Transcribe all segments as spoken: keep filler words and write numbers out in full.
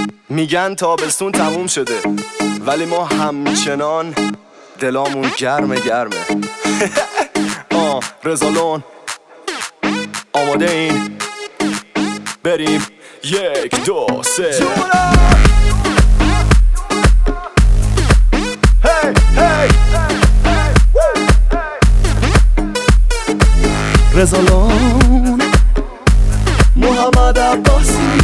میگن تابستون تموم شده ولی ما همچنان دلامون گرمه گرمه. آه رزالون آماده این بریم یک دو سه هی هی رزالون محمد عباسی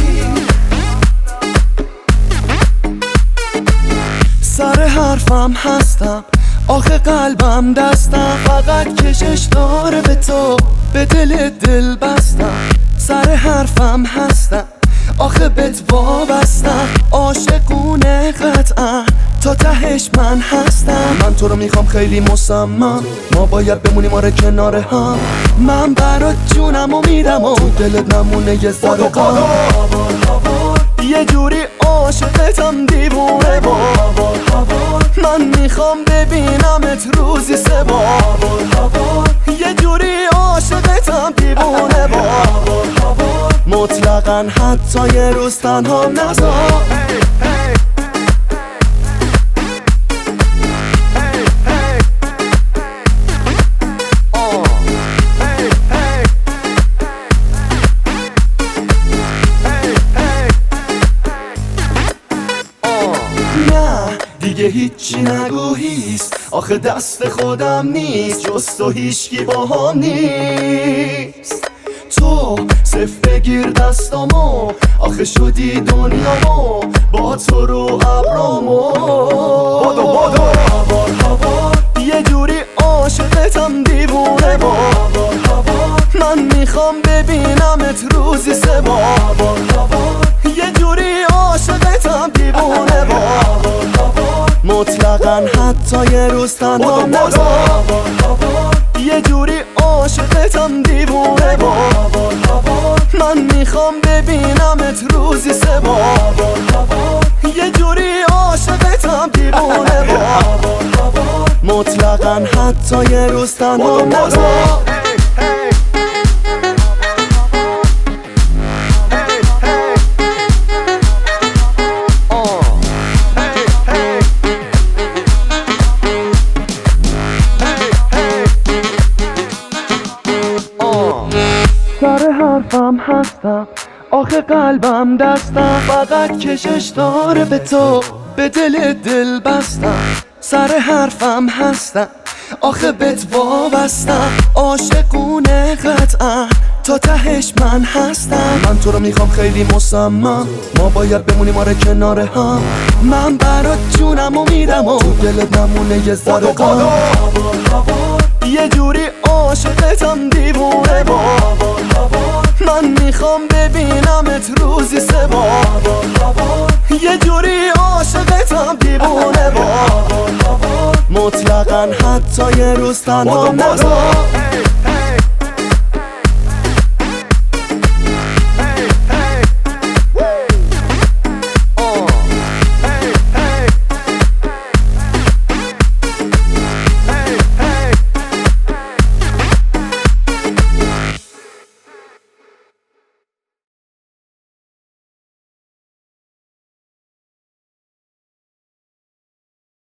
سر حرفم هستم آخه قلبم دستم فقط کشش داره به تو به دل دل بستم سر حرفم هستم آخه بهت وابستم عاشقونه قطعا تا تهش من هستم من تو رو میخوام خیلی مصمم ما باید بمونیم آره کنار هم من برات جونمو میدم و تو دلت نمونه یه ذره غم یه جوری عاشقتم دیوونه بابا من میخوام ببینمت روزی سه بار یه جوری عاشقتم دیوونه بابا مطلقاً حتی یه روز تنها نذار دیگه هیچی نگو هیست آخه دست خودم نیست جز تو هیچکی با هم نیست تو صف بگیر دستامو آخه شدی دنیامو با تو رو ابرامو بادو بادو هوار هوار یه جوری عاشقتم دیوونه بابا من میخوام ببینمت روزی سه بار یه جوری عاشقتم دیوونه بابا مطلقاً حتی یه روز تنها نذار یه جوری عاشقتم دیوونه بابا من میخوام ببینمت روزی سه بار یه جوری عاشقتم دیوونه بابا مطلقاً حتی یه روز تنها نذار سر حرفم هستم آخه قلبم دستم فقط کشش داره به تو به دل دل بستم سر حرفم هستم آخه بهت وابستم عاشقونه قطعا تا تهش من هستم من تو رو میخوام خیلی مصمم ما باید بمونیم آره کنار هم من برات جونمو میدم و تو دلت نمونه یه ذره غم یه جوری عاشقتم دیوونه بابا من میخوام ببینمت روزی سه بار یه جوری عاشقتم دیوونه بابا مطلقاً حتی یه روز تنها نذار